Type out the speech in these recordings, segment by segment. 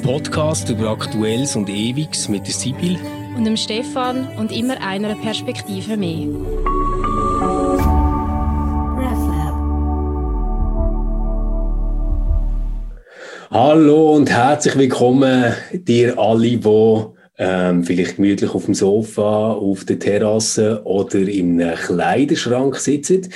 Podcast über Aktuelles und Ewiges mit der Sibyl und dem Stefan und immer einer Perspektive mehr. Hallo und herzlich willkommen dir alle, die vielleicht gemütlich auf dem Sofa, auf der Terrasse oder in einem Kleiderschrank sitzen.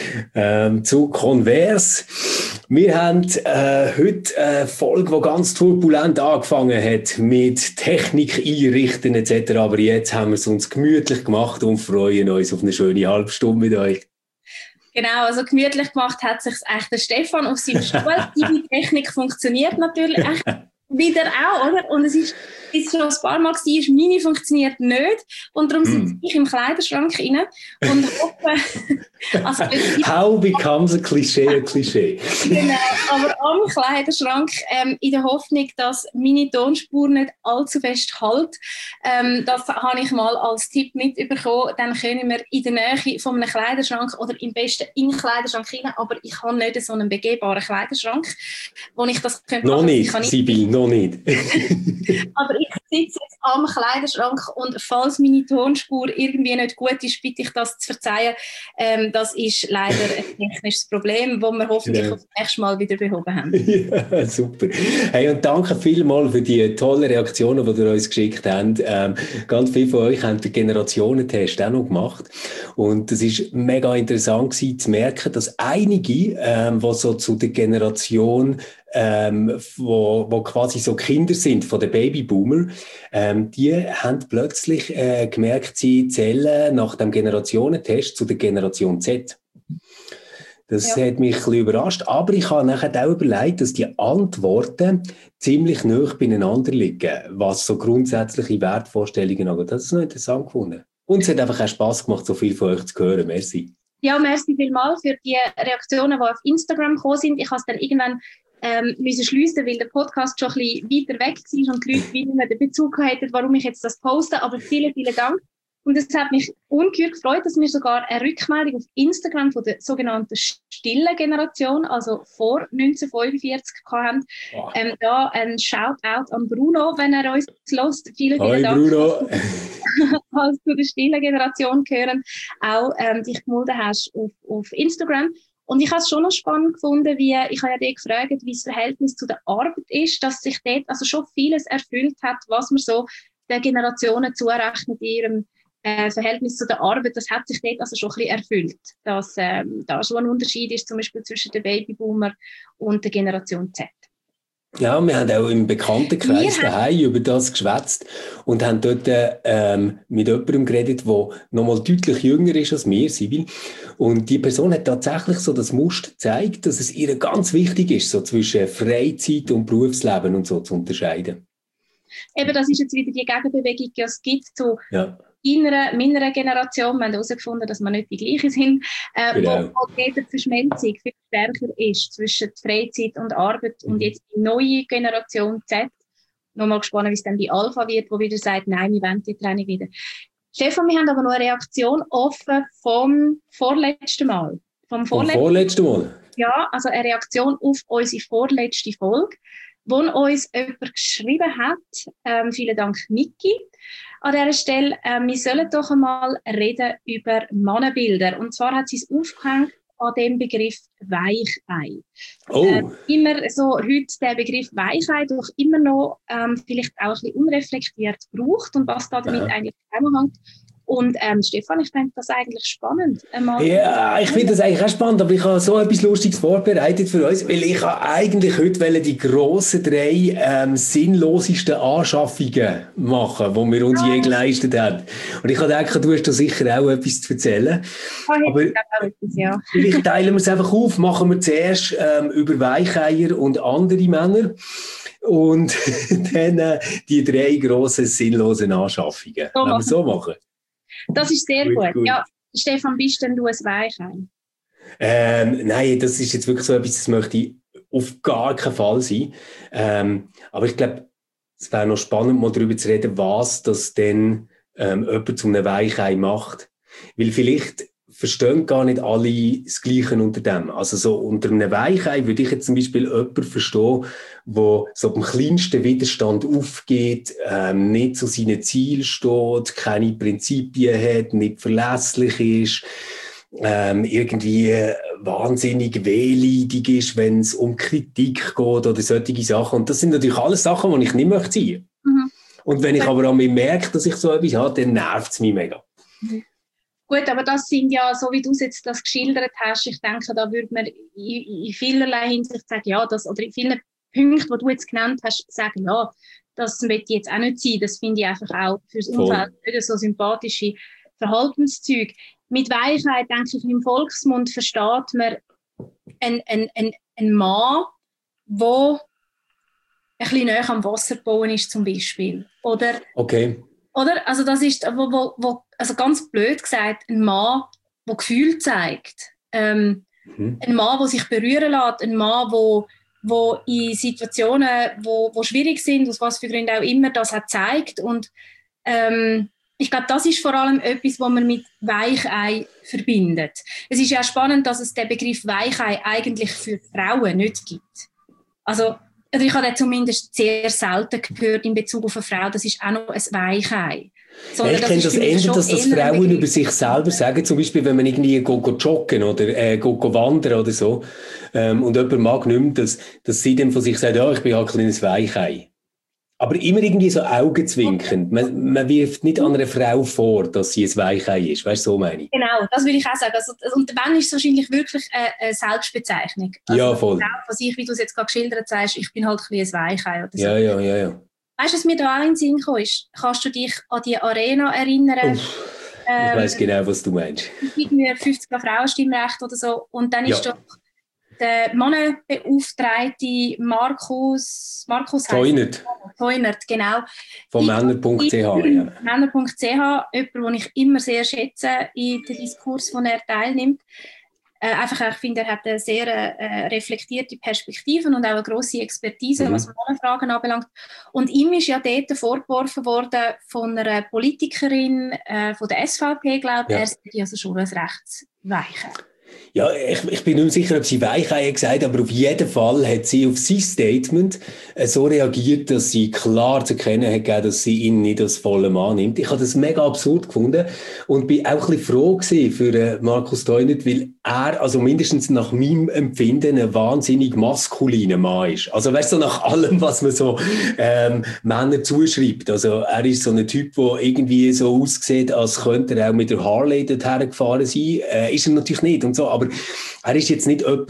Zu Converse. Wir haben heute eine Folge, die ganz turbulent angefangen hat mit Technik einrichten etc. Aber jetzt haben wir es uns gemütlich gemacht und freuen uns auf eine schöne halbe Stunde mit euch. Genau, also gemütlich gemacht hat sich echt der Stefan auf seinem Stuhl. Die Technik funktioniert natürlich echt wieder auch, oder? Und es ist schon ein paar Mal gewesen, meine funktioniert nicht. Und darum sitze ich im Kleiderschrank rein und hoffe... Also, How becomes a Klischee? Genau, aber am Kleiderschrank in der Hoffnung, dass meine Tonspur nicht allzu fest hält. Das habe ich mal als Tipp mitbekommen. Dann können wir in der Nähe von einem Kleiderschrank oder am besten in den Kleiderschrank rein, aber ich habe nicht so einen begehbaren Kleiderschrank, wo ich das könnte noch nicht, Sibyl, noch nicht. Aber ich sitze jetzt am Kleiderschrank und falls meine Tonspur irgendwie nicht gut ist, bitte ich das zu verzeihen. Das ist leider ein technisches Problem, das wir hoffentlich auf das nächste Mal wieder behoben haben. Ja, super. Hey, und danke vielmals für die tollen Reaktionen, die ihr uns geschickt habt. Ganz viele von euch haben den Generationentest auch noch gemacht. Und es war mega interessant gewesen, zu merken, dass einige, die so zu der Generation wo quasi so Kinder sind von den Babyboomer, die haben plötzlich gemerkt, sie zählen nach dem Generationentest zu der Generation Z. Das hat mich ein bisschen überrascht, aber ich habe nachher auch überlegt, dass die Antworten ziemlich nah beieinander liegen, was so grundsätzliche Wertvorstellungen angeht. Das ist noch interessant gefunden. Und es hat einfach auch Spass gemacht, so viel von euch zu hören. Merci. Ja, merci vielmals für die Reaktionen, die auf Instagram gekommen sind. Ich habe es dann irgendwann müssen schliessen, weil der Podcast schon ein bisschen weiter weg war und die Leute nicht mehr den Bezug hatten, warum ich jetzt das poste. Aber vielen, vielen Dank. Und es hat mich ungeheuer gefreut, dass wir sogar eine Rückmeldung auf Instagram von der sogenannten stillen Generation, also vor 1945, hatten. Wow. Da ein Shoutout an Bruno, wenn er uns hört. Vielen, vielen Dank. Bruno. Als zu der stillen Generation gehören, auch dich gemeldet hast auf Instagram. Und ich habe es schon noch spannend gefunden, ich habe ja dich gefragt, wie das Verhältnis zu der Arbeit ist, dass sich dort also schon vieles erfüllt hat, was man so den Generationen zurechnet in ihrem Verhältnis zu der Arbeit, das hat sich dort also schon ein bisschen erfüllt, dass da schon ein Unterschied ist, zum Beispiel zwischen den Babyboomer und der Generation Z. Ja, wir haben auch im Bekanntenkreis daheim über das geschwätzt und haben dort mit jemandem geredet, der nochmal deutlich jünger ist als wir, Sibyl. Und die Person hat tatsächlich so das Muster gezeigt, dass es ihr ganz wichtig ist, so zwischen Freizeit und Berufsleben und so zu unterscheiden. Eben, das ist jetzt wieder die Gegenbewegung, die es gibt zu meiner Generation. Wir haben herausgefunden, dass wir nicht die gleichen sind, genau. wo die Verschmelzung viel stärker ist zwischen Freizeit und Arbeit und jetzt die neue Generation Z. Nochmal gespannt, wie es dann die Alpha wird, wo wieder sagt, nein, wir wollen die Training wieder. Stefan, wir haben aber noch eine Reaktion offen vom vorletzten Mal. Vom vorletzten Mal? Ja, also eine Reaktion auf unsere vorletzte Folge, wo uns jemand geschrieben hat. Vielen Dank, Niki. An dieser Stelle, wir sollen doch einmal reden über Mannenbilder. Und zwar hat sie es aufgehängt an dem Begriff Weichei. Oh. Immer so heute der Begriff Weichei doch immer noch vielleicht auch ein bisschen unreflektiert braucht und was da damit eigentlich zusammenhängt. Und Stefan, ich finde das eigentlich spannend. Ja, ich finde das eigentlich auch spannend, aber ich habe so etwas Lustiges vorbereitet für uns, weil ich eigentlich heute die grossen 3 sinnlosesten Anschaffungen machen, die wir uns je geleistet haben. Und ich habe gedacht, du hast da sicher auch etwas zu erzählen. Aber vielleicht teilen wir es einfach auf, machen wir zuerst über Weicheier und andere Männer. Und dann die 3 grossen sinnlosen Anschaffungen. Wollen wir so machen? Das ist sehr gut. Ja, Stefan, bist denn du ein Weichei? Nein, das ist jetzt wirklich so etwas, das möchte ich auf gar keinen Fall sein. Aber ich glaube, es wäre noch spannend, mal darüber zu reden, was das denn jemand zu einem Weichei macht. Weil vielleicht verstehen gar nicht alle das Gleiche unter dem. Also so unter einem Weichei würde ich jetzt zum Beispiel jemanden verstehen, der so beim kleinsten Widerstand aufgeht, nicht zu seinen Zielen steht, keine Prinzipien hat, nicht verlässlich ist, irgendwie wahnsinnig wehleidig ist, wenn es um Kritik geht oder solche Sachen. Und das sind natürlich alles Sachen, die ich nicht möchte sein. Mhm. Und wenn ich aber an mir merke, dass ich so etwas habe, dann nervt es mich mega. Mhm. Gut, aber das sind ja, so wie du es jetzt das geschildert hast, ich denke, da würde man in vielerlei Hinsicht sagen, ja, das, oder in vielen Punkten, die du jetzt genannt hast, sagen, ja, das möchte ich jetzt auch nicht sein. Das finde ich einfach auch fürs Umfeld nicht so sympathische Verhaltenszüge. Mit Weichheit, denke ich, im Volksmund versteht man einen Mann, der ein bisschen näher am Wasser bauen ist, zum Beispiel. Oder? Okay. Oder? Also das ist, also ganz blöd gesagt, ein Mann, der Gefühl zeigt. Ein Mann, der sich berühren lässt. Ein Mann, der in Situationen, wo schwierig sind, aus was für Gründen auch immer, das hat gezeigt. Und ich glaube, das ist vor allem etwas, was man mit Weichei verbindet. Es ist ja spannend, dass es den Begriff Weichei eigentlich für Frauen nicht gibt. Also ich habe den zumindest sehr selten gehört in Bezug auf eine Frau, das ist auch noch ein Weichei. Ja, ich kenne das eher, dass das Frauen über sich selber sagen, zum Beispiel, wenn man irgendwie joggen oder wandern oder so, und jemand mag nicht mehr, dass sie dann von sich sagt, ja, ich bin halt ein kleines Weichei. Aber immer irgendwie so augenzwinkend. Man wirft nicht an einer Frau vor, dass sie ein Weichei ist. Weißt du, so meine ich. Genau, das würde ich auch sagen. Also, und wenn, ist es wahrscheinlich wirklich eine Selbstbezeichnung. Also, ja, voll. Was ich, wie du es jetzt gerade geschildert hast, ich bin halt ein bisschen ein Weichei oder so. Ja. Weißt du, was mir da auch in den Sinn gekommen ist? Kannst du dich an die Arena erinnern? Ich weiss genau, was du meinst. Irgendwie 50er Frauenstimmrecht oder so. Und dann ist doch der Mannenbeauftragte Markus Teunert, genau. Von Männer.ch, ja. Männer.ch, jemand, den ich immer sehr schätze in den Diskurs, den er teilnimmt. Einfach, ich finde, er hat eine sehr reflektierte Perspektive und auch eine grosse Expertise, was Mannenfragen anbelangt. Und ihm ist ja dort vorgeworfen worden von einer Politikerin von der SVP, glaube ich, er sei also schon ein Rechtsweicher. Ja, ich bin nicht mehr sicher, ob sie Weichei gesagt hat, aber auf jeden Fall hat sie auf sein Statement so reagiert, dass sie klar zu erkennen hat gegeben, dass sie ihn nicht als vollen Mann nimmt. Ich habe das mega absurd gefunden und bin auch ein bisschen froh gewesen für Markus Teunert, weil er, also mindestens nach meinem Empfinden, ein wahnsinnig maskuliner Mann ist. Also weißt du, nach allem, was man so Männern zuschreibt. Also er ist so ein Typ, der irgendwie so aussieht, als könnte er auch mit der Harley dorthin gefahren sein. Ist er natürlich nicht und so, aber er ist jetzt nicht jemand,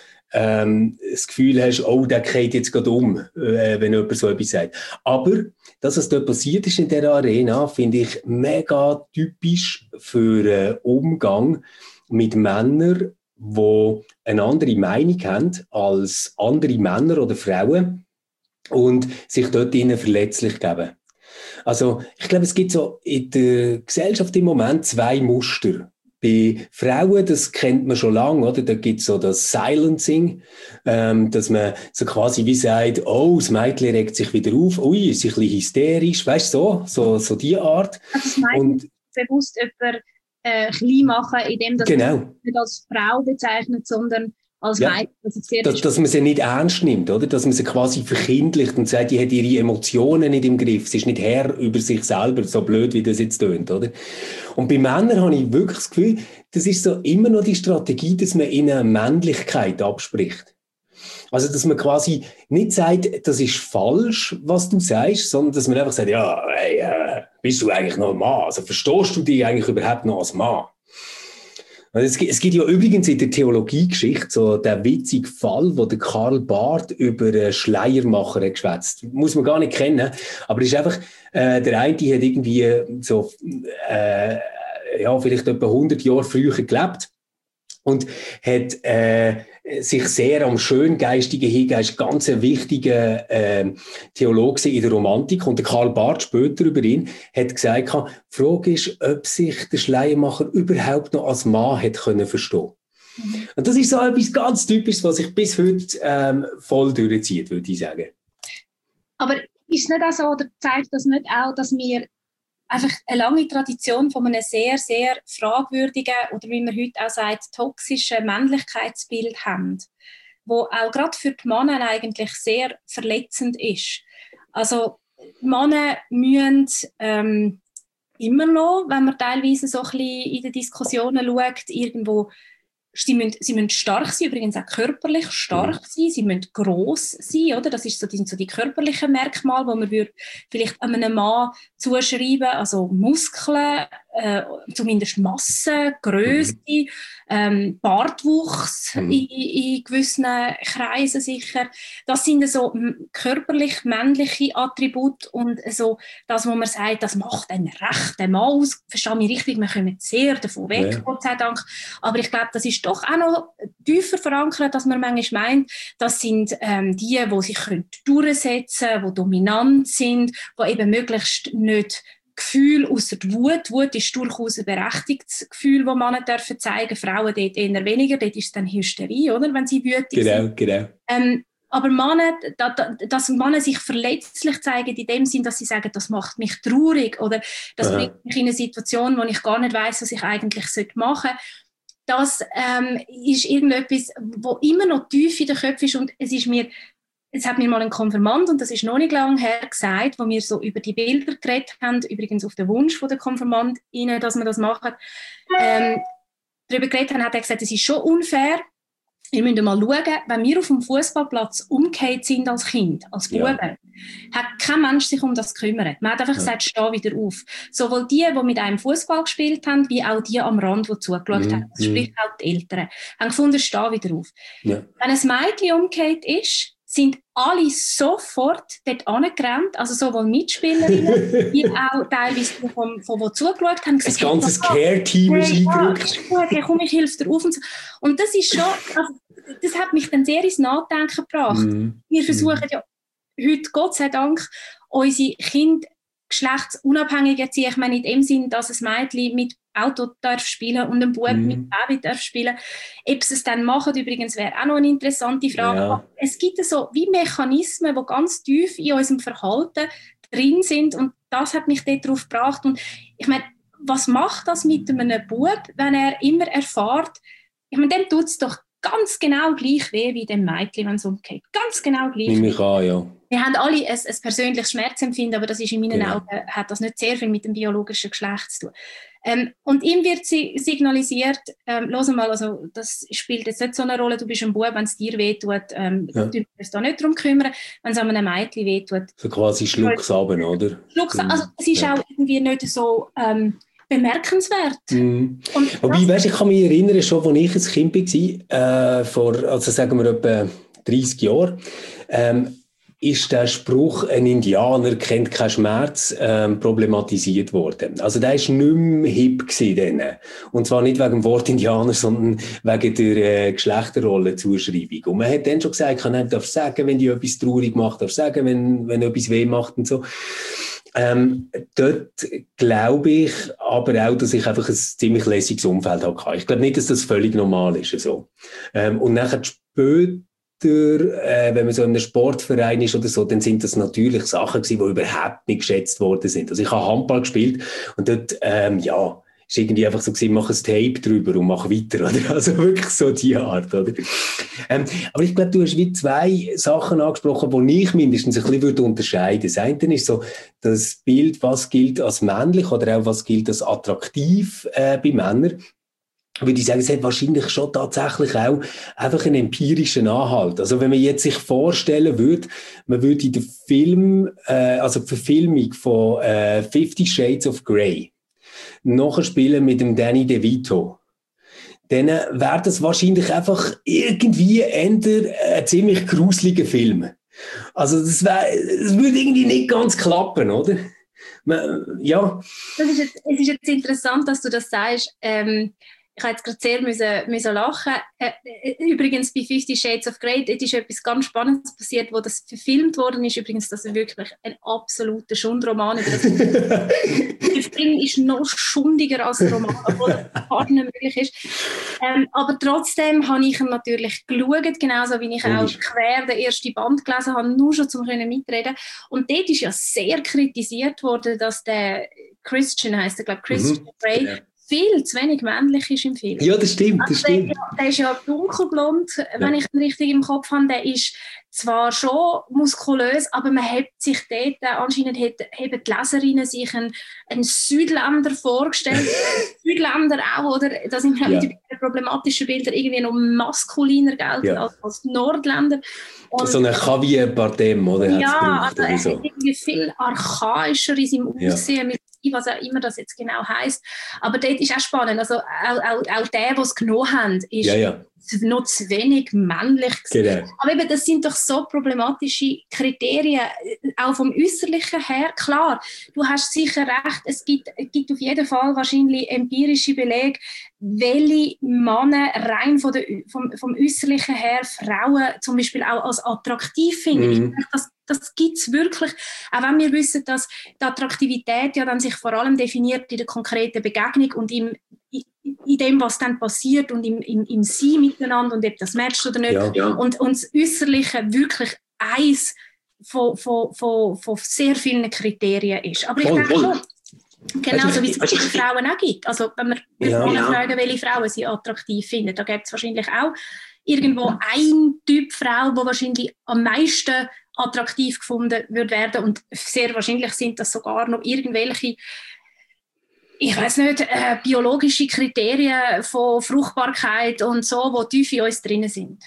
der das Gefühl hast, oh, der geht jetzt gerade um, wenn jemand so etwas sagt. Aber das, was dort passiert ist in dieser Arena, finde ich mega typisch für Umgang mit Männern, die eine andere Meinung haben als andere Männer oder Frauen und sich dort ihnen verletzlich geben. Also ich glaube, es gibt so in der Gesellschaft im Moment zwei Muster. Bei Frauen, das kennt man schon lange, oder? Da gibt's so das Silencing, dass man so quasi wie sagt, oh, das Mädchen regt sich wieder auf, ui, ist ein bisschen hysterisch, weißt du, so die Art. Also das Mädchen bewusst jemand klein machen, indem das man nicht als Frau bezeichnet, sondern als Mädchen. Dass man sie nicht ernst nimmt, oder? Dass man sie quasi verkindlicht und sagt, die hat ihre Emotionen nicht im Griff. Sie ist nicht Herr über sich selber, so blöd, wie das jetzt tönt, oder? Und bei Männern habe ich wirklich das Gefühl, das ist so immer noch die Strategie, dass man ihnen Männlichkeit abspricht. Also, dass man quasi nicht sagt, das ist falsch, was du sagst, sondern dass man einfach sagt, ja, hey, bist du eigentlich noch ein Mann? Also, verstehst du dich eigentlich überhaupt noch als Mann? Es gibt ja übrigens in der Theologiegeschichte so den witzigen Fall, wo der Karl Barth über Schleiermacher hat geschwätzt. Muss man gar nicht kennen, aber es ist einfach, der eine hat irgendwie so, vielleicht etwa 100 Jahre früher gelebt und hat sich sehr am Schöngeistigen hingegeben, ist ganz ein wichtiger Theologe in der Romantik. Und der Karl Barth später über ihn hat gesagt, die Frage ist, ob sich der Schleiermacher überhaupt noch als Mann hat können verstehen. Und das ist so etwas ganz Typisches, was sich bis heute voll durchzieht, würde ich sagen. Aber ist es nicht auch so, oder zeigt das nicht auch, dass wir einfach eine lange Tradition von einem sehr, sehr fragwürdigen oder wie man heute auch sagt, toxischen Männlichkeitsbild haben, wo auch gerade für die Männer eigentlich sehr verletzend ist. Also Männer müssen immer noch, wenn man teilweise so ein bisschen in den Diskussionen schaut, irgendwo, sie müssen stark sein, übrigens auch körperlich stark sein, sie müssen gross sein, oder? Das sind so die körperlichen Merkmale, die man vielleicht einem Mann zuschreiben, also Muskeln, zumindest Masse, Größe, Bartwuchs in gewissen Kreisen sicher. Das sind so körperlich männliche Attribute und so das, wo man sagt, das macht einen rechten Mann aus. Verstehe mich richtig, wir kommen sehr davon weg, Gott sei Dank. Aber ich glaube, das ist doch auch noch tiefer verankert, als man manchmal meint. Das sind die sich durchsetzen können, die dominant sind, die eben möglichst nicht Gefühl ausser Wut. Wut ist durchaus ein berechtigtes Gefühl, das Männer dürfen zeigen, Frauen dort eher weniger. Dort ist es dann Hysterie, oder, wenn sie wütig sind. Genau. Aber Männer, dass Männer sich verletzlich zeigen, in dem Sinn, dass sie sagen, das macht mich traurig oder das bringt mich in eine Situation, wo ich gar nicht weiss, was ich eigentlich machen sollte. Das ist irgendetwas, was immer noch tief in den Köpfen ist und es hat mir mal ein Konfirmand, und das ist noch nicht lange her, gesagt, wo wir so über die Bilder geredet haben, übrigens auf den Wunsch von der Konfirmandinnen, dass wir das machen, darüber geredet haben, hat er gesagt, es ist schon unfair. Ihr müsst mal schauen, wenn wir auf dem Fußballplatz umgekehrt sind als Kind, als Buben, hat kein Mensch sich um das gekümmert. Man hat einfach gesagt, steh wieder auf. Sowohl die mit einem Fußball gespielt haben, wie auch die am Rand, die zugeschaut haben. Das sprich auch die Eltern. Haben gefunden, steh wieder auf. Ja. Wenn ein Mädchen umgekehrt ist, sind alle sofort dort angerannt, also sowohl Mitspielerinnen, wie auch teilweise von die zugeschaut haben. Gesagt, ein ganzes Care-Team ist eingerückt. Ja, komm, ich helfe dir auf. Und das ist schon, also, das hat mich dann sehr ins Nachdenken gebracht. Wir versuchen ja heute, Gott sei Dank, unsere Kinder geschlechtsunabhängig erziehen. Ich meine in dem Sinn, dass ein Mädchen mit Auto darf spielen und ein Bub mit Baby darf spielen. Ob sie es dann machen, übrigens, wäre auch noch eine interessante Frage. Ja. Aber es gibt so wie Mechanismen, die ganz tief in unserem Verhalten drin sind und das hat mich dort drauf gebracht. Und ich meine, was macht das mit einem Bub, wenn er immer erfährt, ich meine, dem tut es doch ganz genau gleich weh wie dem Mädchen, wenn es umgeht. Ganz genau gleich. Nehme ich an, ja. Wir haben alle ein persönliches Schmerzempfinden, aber das ist in meinen Augen, hat das nicht sehr viel mit dem biologischen Geschlecht zu tun. Und ihm wird signalisiert, hör mal, also das spielt jetzt nicht so eine Rolle, du bist ein Bub, wenn es dir wehtut, du musst da nicht darum kümmern, wenn es einem Mädchen wehtut. So quasi schluck's runter, oder? Also es ist auch irgendwie nicht so bemerkenswert. Wobei, weißt, ich kann mich erinnern, schon als ich ein Kind war, vor, also sagen wir etwa 30 Jahren, ist der Spruch, ein Indianer kennt keinen Schmerz, problematisiert worden. Also der ist nicht mehr hip gewesen. Und zwar nicht wegen dem Wort Indianer, sondern wegen der Geschlechterrollenzuschreibung. Und man hat dann schon gesagt, man darf sagen, wenn die etwas traurig macht, darf sagen, wenn etwas weh macht und so. Dort glaube ich aber auch, dass ich einfach ein ziemlich lässiges Umfeld hatte. Ich glaube nicht, dass das völlig normal ist. So. Und nachher später, wenn man so in einem Sportverein ist oder so, dann sind das natürlich Sachen gewesen, die überhaupt nicht geschätzt worden sind. Also ich habe Handball gespielt und dort, ist irgendwie einfach so gewesen, mach ein Tape drüber und mach weiter, oder? Also wirklich so die Art, oder? Aber ich glaube, du hast wie zwei Sachen angesprochen, die ich mindestens ein bisschen unterscheiden würde. Das eine ist so das Bild, was gilt als männlich oder auch was gilt als attraktiv bei Männern. Würde ich sagen, es hat wahrscheinlich schon tatsächlich auch einfach einen empirischen Anhalt. Also wenn man jetzt sich vorstellen würde, man würde in den Film, also die Verfilmung von 50 Shades of Grey nachspielen mit dem Danny DeVito, dann wäre das wahrscheinlich einfach irgendwie ein ziemlich gruseliger Film. Also das würde irgendwie nicht ganz klappen, oder? Ja. Es ist jetzt interessant, dass du das sagst. Ich habe jetzt gerade sehr müssen lachen. Übrigens bei 50 Shades of Grey, dort ist etwas ganz Spannendes passiert, wo das verfilmt worden ist. Übrigens, das ist wirklich ein absoluter Schundroman. Der Film ist noch schundiger als der Roman, obwohl das gar nicht möglich ist. Aber trotzdem habe ich ihn natürlich geschaut, genauso wie ich auch quer den ersten Band gelesen habe, nur schon zum mitreden. Und dort ist ja sehr kritisiert worden, dass der Christian heisst er, glaube Christian Grey, ja, viel zu wenig männlich ist im Film. Ja, das stimmt, das stimmt. Der ist ja dunkelblond, wenn ich ihn richtig im Kopf habe. Der ist zwar schon muskulös, aber man hat sich dort, anscheinend haben die Leserinnen sich einen Südländer vorgestellt. Südländer auch, oder? Da sind wir mit den problematischen Bildern irgendwie noch maskuliner gelten als Nordländer. Und so eine Javier Bardem, oder? Ja, also er hat irgendwie viel archaischer in seinem Aussehen, was auch immer das jetzt genau heisst. Aber dort ist auch spannend. Also auch der es genommen haben, ist noch zu wenig männlich. Genau. Aber eben, das sind doch so problematische Kriterien, auch vom Äußerlichen her. Klar, du hast sicher recht, es gibt auf jeden Fall wahrscheinlich empirische Belege, welche Männer rein vom Äußerlichen her Frauen zum Beispiel auch als attraktiv finden. Ich denke, das gibt es wirklich, auch wenn wir wissen, dass die Attraktivität ja dann sich vor allem definiert in der konkreten Begegnung und in dem, was dann passiert und im Sein miteinander und ob das matcht oder nicht. Ja. Und das Äußerliche wirklich eins von sehr vielen Kriterien ist. Aber ich denke schon, genauso wie es bei Frauen auch gibt. Also wenn wir fragen, welche Frauen sie attraktiv finden, da gibt es wahrscheinlich auch irgendwo ein Typ Frau, die wahrscheinlich am meisten attraktiv gefunden wird werden, und sehr wahrscheinlich sind das sogar noch irgendwelche, ich weiß nicht, biologische Kriterien von Fruchtbarkeit und so, die tief in uns drin sind.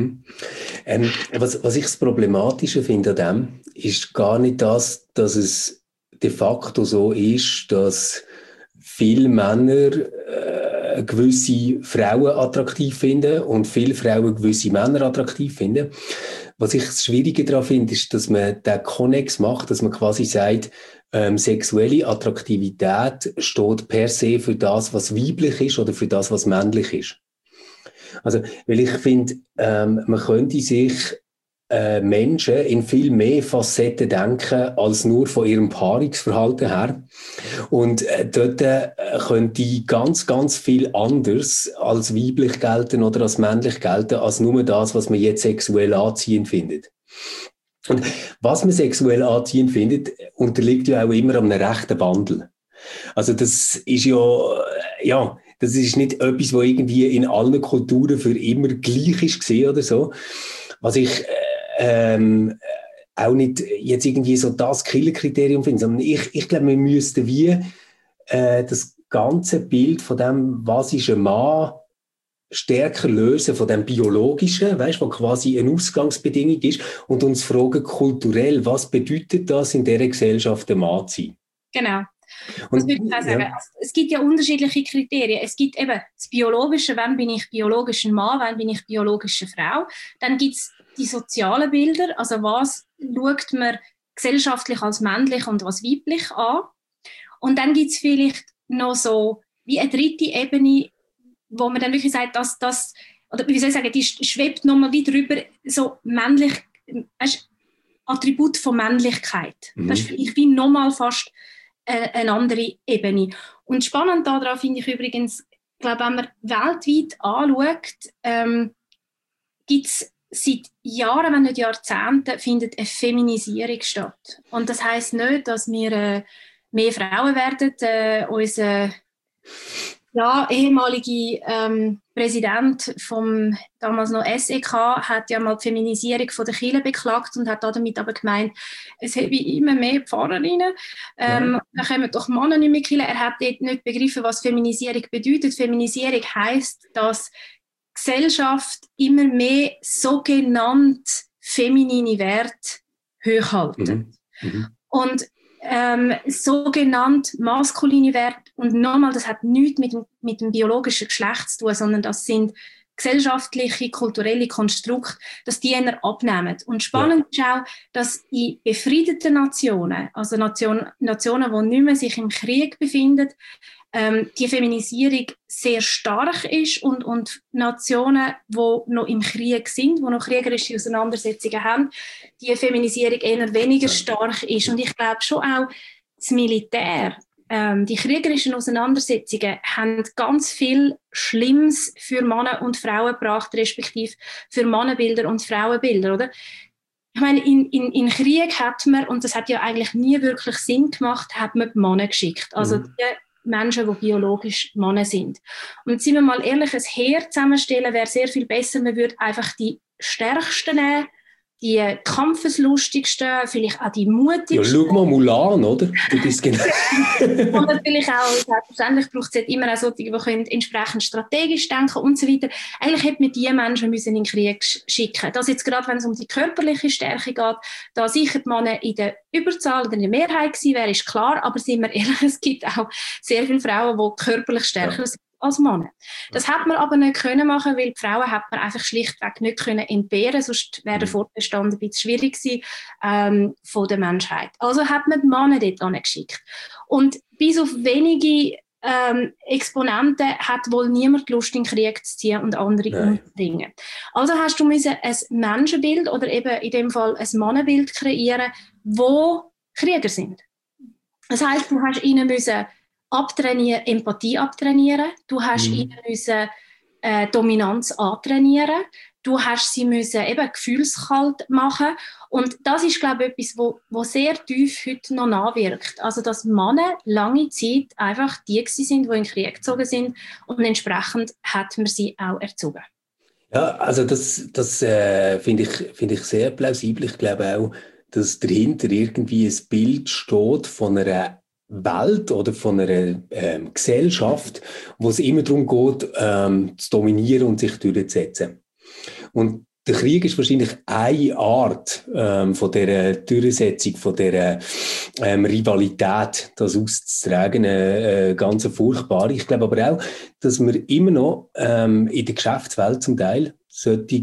Was ich das Problematische finde an dem, ist gar nicht das, dass es de facto so ist, dass viele Männer gewisse Frauen attraktiv finden und viele Frauen gewisse Männer attraktiv finden. Was ich das Schwierige daran finde, ist, dass man den Konnex macht, dass man quasi sagt, sexuelle Attraktivität steht per se für das, was weiblich ist oder für das, was männlich ist. Also, weil ich finde, man könnte sich Menschen in viel mehr Facetten denken, als nur von ihrem Paarungsverhalten her. Und dort könnte ganz, ganz viel anders als weiblich gelten oder als männlich gelten, als nur das, was man jetzt sexuell anziehend findet. Und was man sexuell anziehend findet, unterliegt ja auch immer einem rechten Wandel. Also das ist ja, das ist nicht etwas, was irgendwie in allen Kulturen für immer gleich ist gesehen oder so. Was ich auch nicht jetzt irgendwie so das Killerkriterium finde, sondern ich glaube, wir müssten wie das ganze Bild von dem, was ist ein Mann, stärker lösen von dem Biologischen, weißt, was quasi eine Ausgangsbedingung ist, und uns fragen kulturell, was bedeutet das in dieser Gesellschaft, ein Mann zu sein? Genau. Das würde ich auch sagen. Ja. Es gibt ja unterschiedliche Kriterien. Es gibt eben das Biologische, wann bin ich biologischer Mann, wann bin ich biologische Frau. Dann gibt es die sozialen Bilder, also was schaut man gesellschaftlich als männlich und was weiblich an. Und dann gibt es vielleicht noch so wie eine dritte Ebene, wo man dann wirklich sagt, dass das, oder wie soll ich sagen, die schwebt nochmal wie drüber, so männlich, Attribut von Männlichkeit. Das ist vielleicht wie nochmal fast eine andere Ebene. Und spannend daran finde ich übrigens, ich glaube, wenn man weltweit anschaut, gibt es seit Jahren, wenn nicht Jahrzehnten, findet eine Feminisierung statt. Und das heisst nicht, dass wir mehr Frauen werden. Unser ehemaliger Präsident vom damals noch SEK hat ja mal die Feminisierung von der Kirche beklagt und hat damit aber gemeint, es habe immer mehr Pfarrerinnen, da kommen doch Männer nicht mehr Kirche. Er hat dort nicht begriffen, was Feminisierung bedeutet. Feminisierung heisst, dass Gesellschaft immer mehr sogenannt feminine Werte hochhalten. Und sogenannt maskuline Werte, und nochmal, das hat nichts mit dem biologischen Geschlecht zu tun, sondern das sind gesellschaftliche, kulturelle Konstrukte, dass die eher abnehmen. Und spannend ist auch, dass in befriedeten Nationen, also Nationen, die nicht mehr sich im Krieg befinden, die Feminisierung sehr stark ist, und Nationen, die noch im Krieg sind, die noch kriegerische Auseinandersetzungen haben, die Feminisierung eher weniger stark ist. Und ich glaube schon auch, das Militär, die kriegerischen Auseinandersetzungen haben ganz viel Schlimmes für Männer und Frauen gebracht, respektive für Männerbilder und Frauenbilder, oder? Ich meine, in Krieg hat man, und das hat ja eigentlich nie wirklich Sinn gemacht, hat man die Männer geschickt. Also die Menschen, die biologisch Männer sind. Und sind wir mal ehrlich, ein Heer zusammenstellen wäre sehr viel besser. Man würde einfach die Stärksten nehmen, die kampfeslustigsten, vielleicht auch die mutigsten. Ja, schau mal Mulan, oder? Das ist genau. Und natürlich auch, selbstverständlich braucht es immer auch solche, die können entsprechend strategisch denken und so weiter. Eigentlich hätte man diese Menschen müssen in den Krieg schicken. Das jetzt gerade, wenn es um die körperliche Stärke geht, da sicher die Männer in der Überzahl oder in der Mehrheit gewesen wäre, ist klar, aber sind wir ehrlich, es gibt auch sehr viele Frauen, die körperlich stärker sind als Männer. Das hat man aber nicht können machen, weil die Frauen hat man einfach schlichtweg nicht können entbehren, sonst wäre der Fortbestand ein bisschen schwierig gewesen von der Menschheit. Also hat man die Männer dort angeschickt. Und bis auf wenige Exponenten hat wohl niemand Lust, in den Krieg zu ziehen und andere umbringen. Also hast du müssen ein Menschenbild oder eben in dem Fall ein Mannenbild kreieren, wo Krieger sind. Das heisst, du hast ihnen müssen Empathie abtrainieren. Du hast ihnen müssen Dominanz antrainieren. Du hast sie müssen eben gefühlskalt machen. Und das ist, glaube ich, etwas, wo sehr tief heute noch nachwirkt. Also, dass Männer lange Zeit einfach die sind, die in den Krieg gezogen sind. Und entsprechend hat man sie auch erzogen. Ja, also das finde ich sehr plausibel. Ich glaube auch, dass dahinter irgendwie ein Bild steht von einer Welt oder von einer Gesellschaft, wo es immer darum geht, zu dominieren und sich durchzusetzen. Und der Krieg ist wahrscheinlich eine Art von dieser Durchsetzung, von dieser Rivalität, das auszutragen, ganz furchtbar. Ich glaube aber auch, dass wir immer noch in der Geschäftswelt zum Teil solche,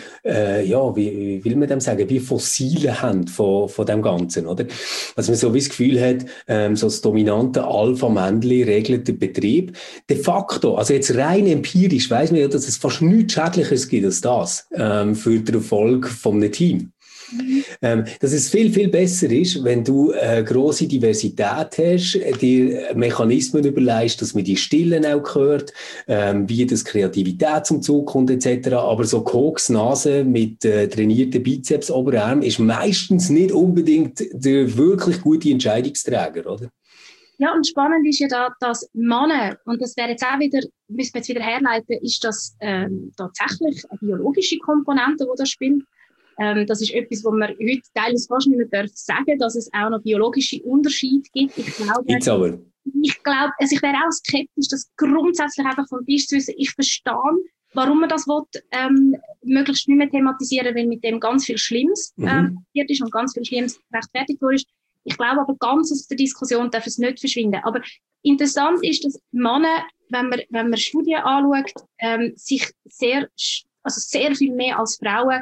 wie will man dem sagen, wie Fossile haben von dem Ganzen, oder? Also man so wie das Gefühl hat, so das dominante Alpha-Männchen regelt den Betrieb. De facto, also jetzt rein empirisch, weiss man ja, dass es fast nichts Schädliches gibt als das für den Erfolg von einem Team. Dass es viel, viel besser ist, wenn du eine grosse Diversität hast, dir Mechanismen überlegst, dass man die Stillen auch hört, wie das Kreativität zum Zug kommt etc. Aber so Koksnase mit trainierten Bizeps, Oberarm ist meistens nicht unbedingt der wirklich gute Entscheidungsträger, oder? Ja, und spannend ist ja da, dass Männer, und das wäre jetzt auch wieder, müssen wir jetzt wieder herleiten, ist das tatsächlich eine biologische Komponente, die da spielt. Das ist etwas, wo man heute teilweise fast nicht mehr sagen darf, dass es auch noch biologische Unterschiede gibt. Ich glaube, also ich wäre auch skeptisch, das grundsätzlich einfach vom Tisch zu wissen. Ich verstehe, warum man das will, möglichst nicht mehr thematisieren, weil mit dem ganz viel Schlimmes passiert ist und ganz viel Schlimmes rechtfertigt wurde. Ich glaube aber, ganz aus der Diskussion darf es nicht verschwinden. Aber interessant ist, dass Männer, wenn man Studien anschaut, sich sehr viel mehr als Frauen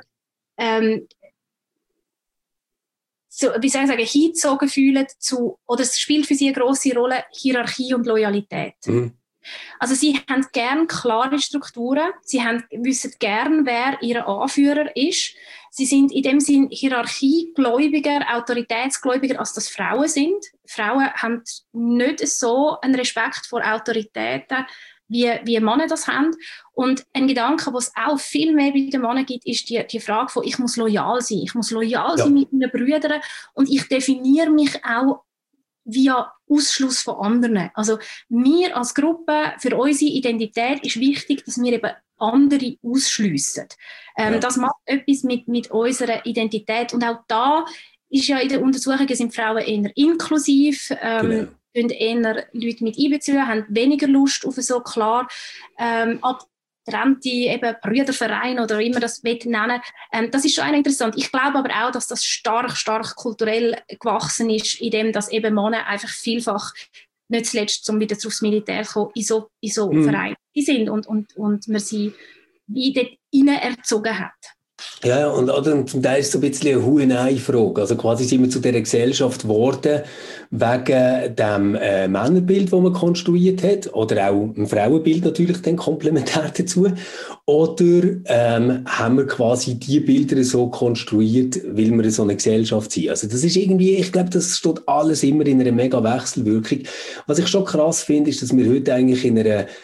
wie soll ich sagen, hingezogen fühlen oder es spielt für sie eine grosse Rolle, Hierarchie und Loyalität. Also sie haben gerne klare Strukturen, sie wissen gerne, wer ihr Anführer ist. Sie sind in dem Sinn hierarchiegläubiger, autoritätsgläubiger, als das Frauen sind. Frauen haben nicht so einen Respekt vor Autoritäten, wie Männer das haben. Und ein Gedanke, was es auch viel mehr bei den Männern gibt, ist die Frage von, ich muss loyal sein. Ich muss loyal sein mit meinen Brüdern und ich definiere mich auch via Ausschluss von anderen. Also wir als Gruppe, für unsere Identität ist wichtig, dass wir eben andere ausschliessen. Das macht etwas mit unserer Identität. Und auch da ist ja in den Untersuchungen sind Frauen eher inklusiv, eher Leute mit einbeziehen, haben weniger Lust auf so klar abgetrennte eben Brüdervereine oder wie man das nennen will. Das ist schon interessant. Ich glaube aber auch, dass das stark kulturell gewachsen ist, in dem, dass eben Männer einfach vielfach nicht zuletzt, um wieder aufs Militär zu kommen, in so Vereinen sind und man sie wie dort rein erzogen hat. Ja, und zum Teil ist es so ein bisschen eine Hu-Nein-Frage. Also quasi sind wir zu dieser Gesellschaft geworden wegen dem Männerbild, das man konstruiert hat, oder auch ein Frauenbild natürlich dann komplementär dazu. Oder haben wir quasi die Bilder so konstruiert, weil wir so eine Gesellschaft sind. Also das ist irgendwie, ich glaube, das steht alles immer in einer mega Wechselwirkung. Was ich schon krass finde, ist, dass wir heute eigentlich in einer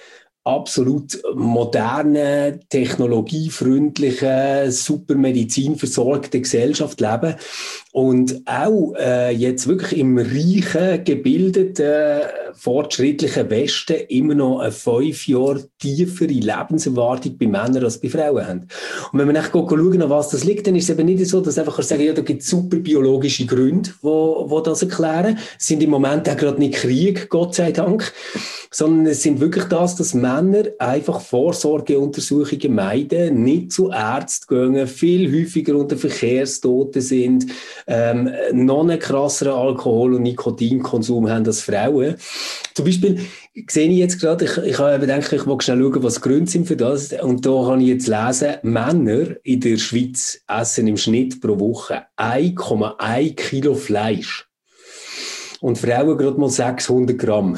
absolut modernen, technologiefreundlichen, super medizinversorgten Gesellschaft leben und auch jetzt wirklich im reichen, gebildeten, fortschrittlichen Westen immer noch eine 5 Jahre tiefere Lebenserwartung bei Männern als bei Frauen haben. Und wenn man echt schauen, an was das liegt, dann ist es eben nicht so, dass einfach sagen, ja, da gibt es super biologische Gründe, die das erklären. Es sind im Moment auch gerade nicht Krieg, Gott sei Dank, sondern es sind wirklich das, dass Männer einfach Vorsorgeuntersuchungen meiden, nicht zu Ärzten gehen, viel häufiger unter Verkehrstoten sind, noch einen krasseren Alkohol- und Nikotinkonsum haben als Frauen. Zum Beispiel sehe ich jetzt gerade, ich habe gedacht, ich will schnell schauen, was die Gründe sind für das. Und da kann ich jetzt lesen, Männer in der Schweiz essen im Schnitt pro Woche 1,1 Kilo Fleisch. Und Frauen gerade mal 600 Gramm.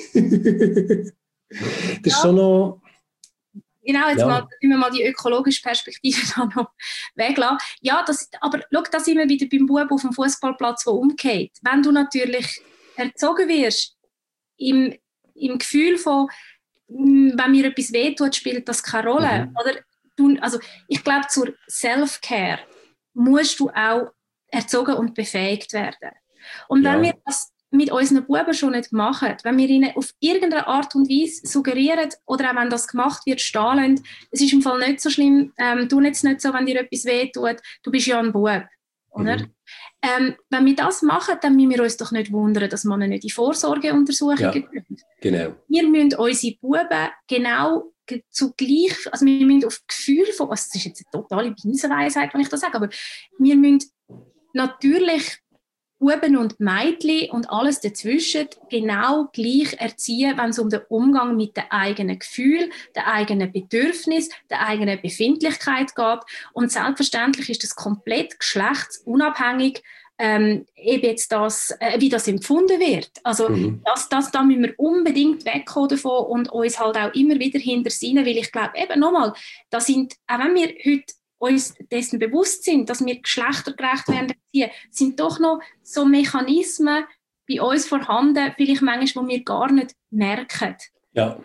Das ist schon noch... Genau, jetzt müssen wir mal die ökologische Perspektive da noch weglassen. Ja, aber schau, da sind wir wieder beim Bub auf dem Fußballplatz, der umgeht. Wenn du natürlich erzogen wirst, im Gefühl von, wenn mir etwas wehtut, spielt das keine Rolle. Oder also ich glaube, zur Self-Care musst du auch erzogen und befähigt werden. Und wenn wir das mit unseren Buben schon nicht machen, wenn wir ihnen auf irgendeine Art und Weise suggerieren, oder auch wenn das gemacht wird, stehen lassen, es ist im Fall nicht so schlimm, tu jetzt nicht so, wenn dir etwas wehtut, du bist ja ein Bub, oder? Wenn wir das machen, dann müssen wir uns doch nicht wundern, dass Männer nicht in Vorsorgeuntersuchungen gehen. Genau. Wir müssen unsere Buben genau zugleich, also wir müssen auf Gefühl von, also das ist jetzt eine totale Binsenweisheit, wenn ich das sage, aber wir müssen natürlich Buben und Mädchen und alles dazwischen genau gleich erziehen, wenn es um den Umgang mit den eigenen Gefühlen, den eigenen Bedürfnissen, der eigenen Befindlichkeit geht. Und selbstverständlich ist das komplett geschlechtsunabhängig, eben jetzt das, wie das empfunden wird. Also da müssen wir unbedingt wegkommen davon und uns halt auch immer wieder hintersinnen, weil ich glaube, eben nochmal, da sind, auch wenn wir heute uns dessen bewusst sind, dass wir geschlechtergerecht werden, sind doch noch so Mechanismen bei uns vorhanden, vielleicht manchmal, die wir gar nicht merken. Ja.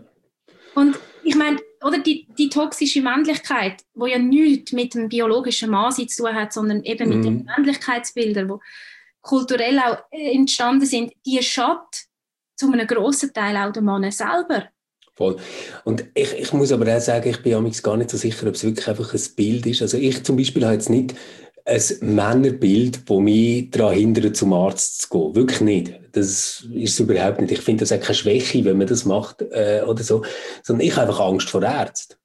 Und ich meine, oder die toxische Männlichkeit, die ja nichts mit dem biologischen Mann zu tun hat, sondern eben mit den Männlichkeitsbildern, die kulturell auch entstanden sind, die schadet zu einem grossen Teil auch der Mann selber. Voll. Und ich muss aber auch sagen, ich bin amigs gar nicht so sicher, ob es wirklich einfach ein Bild ist. Also ich zum Beispiel habe jetzt nicht ein Männerbild, das mich daran hindert, zum Arzt zu gehen. Wirklich nicht. Das ist es überhaupt nicht. Ich finde das auch keine Schwäche, wenn man das macht oder so. Sondern ich habe einfach Angst vor Ärzten.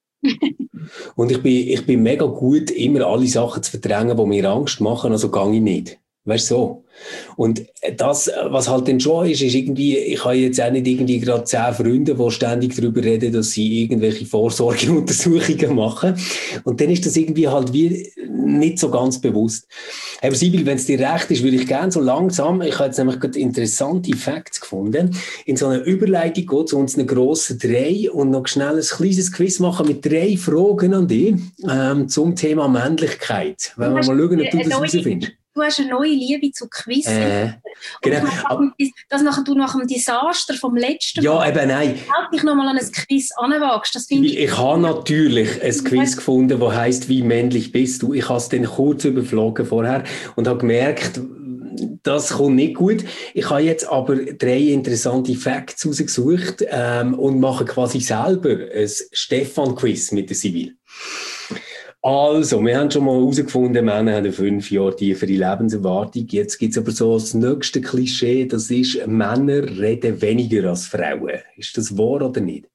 Und ich bin mega gut, immer alle Sachen zu verdrängen, die mir Angst machen, also gehe ich nicht. Weißt du, so. Und das, was halt dann schon ist irgendwie, ich habe jetzt auch nicht irgendwie gerade 10 Freunde, die ständig darüber reden, dass sie irgendwelche Vorsorgeuntersuchungen machen. Und dann ist das irgendwie halt wie nicht so ganz bewusst. Aber Sibyl, wenn es dir recht ist, würde ich gerne so langsam, ich habe jetzt nämlich gerade interessante Facts gefunden, in so einer Überleitung gehen zu uns einen grossen 3 und noch schnell ein kleines Quiz machen mit 3 Fragen an dich zum Thema Männlichkeit. Wenn wir mal schauen, ob du das herausfindest. Du hast eine neue Liebe zu Quiz. Genau. Dass du nach dem Desaster vom letzten Mal nein. dich nochmal an ein Quiz anwagst. Das finde ich habe natürlich ein Quiz gefunden, das heisst, wie männlich bist du? Ich habe es dann kurz überflogen vorher und habe gemerkt, das kommt nicht gut. Ich habe jetzt aber 3 interessante Facts rausgesucht und mache quasi selber ein Stefan-Quiz mit der Sibyl. Also, wir haben schon mal herausgefunden, Männer haben eine 5 Jahre tiefere Lebenserwartung. Jetzt gibt es aber so das nächste Klischee, das ist, Männer reden weniger als Frauen. Ist das wahr oder nicht?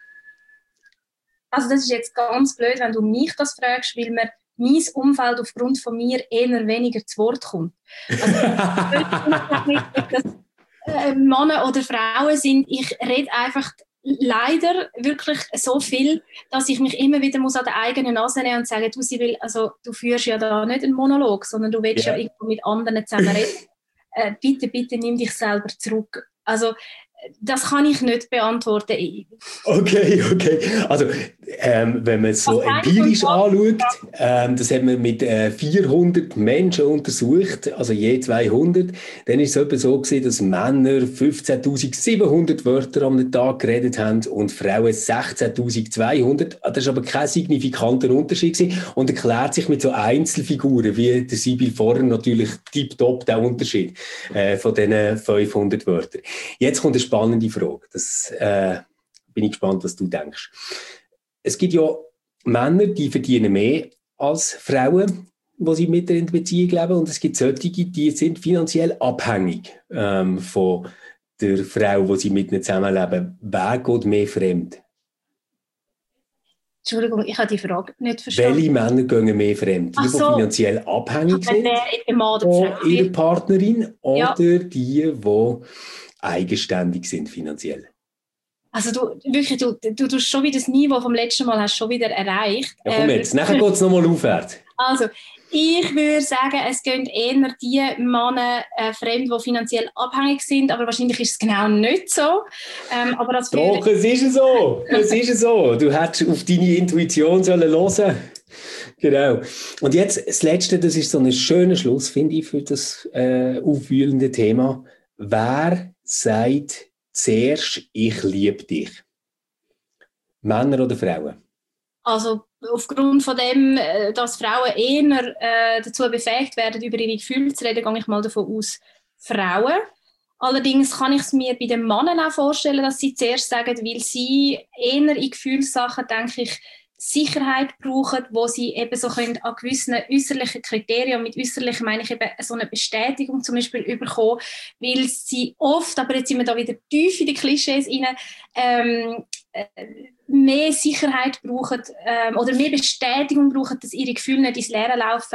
Also das ist jetzt ganz blöd, wenn du mich das fragst, weil mir mein Umfeld aufgrund von mir eher weniger zu Wort kommt. Also, nicht, dass Männer oder Frauen sind, ich rede einfach leider wirklich so viel, dass ich mich immer wieder muss an der eigenen Nase nehmen und sagen, du Sibyl, also du führst ja da nicht einen Monolog, sondern du willst ja irgendwo mit anderen zusammen reden. Bitte nimm dich selber zurück. Also das kann ich nicht beantworten. Okay. Also, wenn man es so empirisch anschaut, das haben wir mit 400 Menschen untersucht, also je 200, dann ist es etwa so gewesen, dass Männer 15.700 Wörter am Tag geredet haben und Frauen 16.200. Das ist aber kein signifikanter Unterschied gewesen und erklärt sich mit so Einzelfiguren, wie der Sibyl vorher natürlich tipptopp der Unterschied von diesen 500 Wörtern. Jetzt kommt eine spannende Frage. Das bin ich gespannt, was du denkst. Es gibt ja Männer, die verdienen mehr als Frauen, die sie mit in Beziehung leben. Und es gibt solche, die sind finanziell abhängig von der Frau, die sie mit ihnen zusammenleben. Wer geht mehr fremd? Entschuldigung, ich habe die Frage nicht verstanden. Welche Männer gehen mehr fremd? Die, die finanziell abhängig sind von ihrer Partnerin oder die eigenständig sind finanziell? Also du tust schon wieder das Niveau vom letzten Mal hast schon wieder erreicht. Ja, komm jetzt, nachher geht es nochmal aufwärts. Also, ich würde sagen, es gehen eher die Männer fremd, die finanziell abhängig sind, aber wahrscheinlich ist es genau nicht so. Aber das Doch, es ist so. Es ist so. Du hättest auf deine Intuition hören sollen. Genau. Und jetzt das Letzte, das ist so ein schöner Schluss, finde ich, für das aufwühlende Thema. Wer sagt zuerst, ich liebe dich? Männer oder Frauen? Also aufgrund von dem, dass Frauen eher dazu befähigt werden, über ihre Gefühle zu reden, gehe ich mal davon aus, Frauen. Allerdings kann ich es mir bei den Männern auch vorstellen, dass sie zuerst sagen, weil sie eher in Gefühlssachen, denke ich, Sicherheit brauchen, wo sie eben so können an gewissen äußerlichen Kriterien, mit äußerlich meine ich eben so eine Bestätigung zum Beispiel bekommen, weil sie oft, aber jetzt sind wir da wieder tief in die Klischees rein, mehr Sicherheit brauchen oder mehr Bestätigung brauchen, dass ihre Gefühle nicht ins Leere laufen,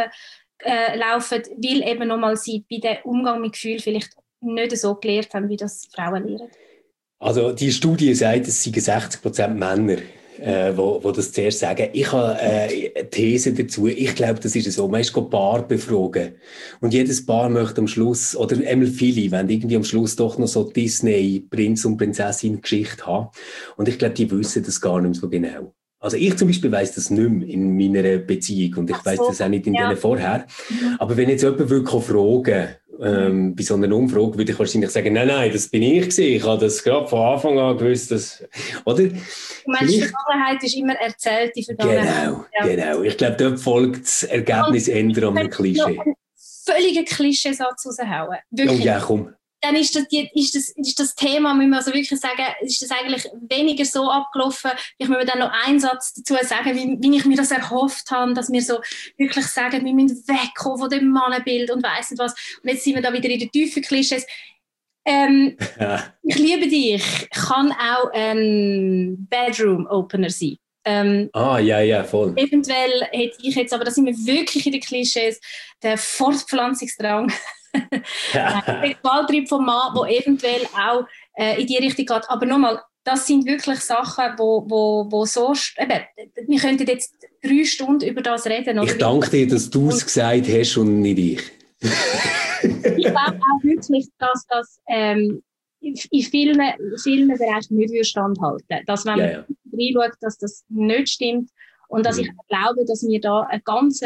weil eben nochmal sie bei dem Umgang mit Gefühlen vielleicht nicht so gelernt haben, wie das Frauen lernen. Also die Studie sagt, es seien 60% Männer, die das zuerst sagen. Ich habe eine These dazu. Ich glaube, das ist so. Man ist Paar befragen. Und jedes Paar möchte am Schluss, oder einmal viele, wenn irgendwie am Schluss doch noch so Disney-Prinz- und Prinzessin-Geschichte haben. Und ich glaube, die wissen das gar nicht mehr so genau. Also ich zum Beispiel weiss das nicht mehr in meiner Beziehung und ich weiss das auch nicht in denen vorher. Aber wenn jetzt jemand wirklich fragen bei so einer Umfrage, würde ich wahrscheinlich sagen, nein, das bin ich gewesen. Ich habe das gerade von Anfang an gewusst, dass, oder? Du meinst, die Vergangenheit ist immer erzählt, die Vergangenheit. Genau. Ich glaube, dort folgt das Ergebnis eher an einem Klischee. Völliger Klischeesatz raushauen. Wirklich. Oh ja, komm. Dann ist das Thema, müssen wir also wirklich sagen, ist das eigentlich weniger so abgelaufen. Ich möchte dann noch einen Satz dazu sagen, wie ich mir das erhofft habe, dass wir so wirklich sagen, wir müssen wegkommen von dem Mannenbild und weiss nicht was. Und jetzt sind wir da wieder in den tiefen Klischees. Ich liebe dich kann auch ein Bedroom-Opener sein. Ja, voll. Eventuell hätte ich jetzt, aber da sind wir wirklich in den Klischees, der Fortpflanzungsdrang, der Sexualtrieb vom Mann, der eventuell auch in die Richtung geht. Aber nochmal, das sind wirklich Sachen, wo so... Eben, wir könnten jetzt 3 Stunden über das reden. Oder? Ich danke dir, dass du es gesagt hast und nicht ich. Ich glaube auch wirklich, dass das in vielen Bereichen nicht standhalten. Dass wenn man reinschaut, dass das nicht stimmt und dass ich glaube, dass wir da eine ganz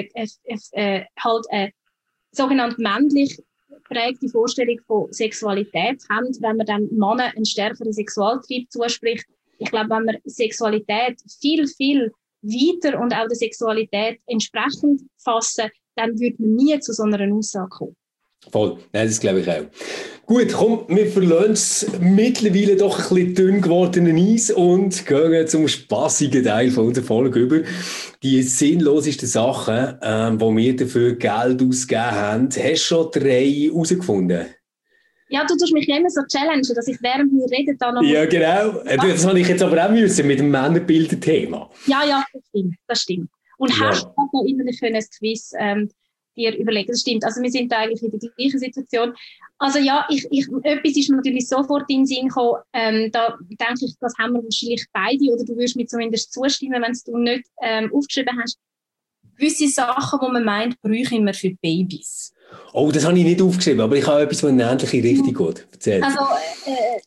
sogenannt männlich geprägte Vorstellung von Sexualität haben, wenn man dann Männern einen stärkeren Sexualtrieb zuspricht. Ich glaube, wenn man Sexualität viel, viel weiter und auch der Sexualität entsprechend fassen, dann würde man nie zu so einer Aussage kommen. Voll, nein, das glaube ich auch. Gut, komm, wir verlassen das mittlerweile doch ein bisschen dünn gewordene Eis und gehen zum spassigen Teil von unserer Folge über. Die sinnlosesten Sachen, wo wir dafür Geld ausgegeben haben. Hast du schon 3 herausgefunden? Ja, du tust mich immer so challengen, dass ich während wir reden da noch... Ja, genau. Das habe ich jetzt aber auch müssen mit dem Männerbilder-Thema. Ja, das stimmt. Und hast du auch immer ein Quiz dir überlegen, das stimmt. Also wir sind da eigentlich in der gleichen Situation. Also ja, etwas ist mir natürlich sofort in den Sinn gekommen, da denke ich, das haben wir wahrscheinlich beide, oder du würdest mir zumindest zustimmen, wenn du nicht aufgeschrieben hast. Gewisse Sachen, die man meint, bräuchten wir für Babys. Oh, das habe ich nicht aufgeschrieben, aber ich habe etwas, was in eine ähnliche Richtung geht. Erzähl. Also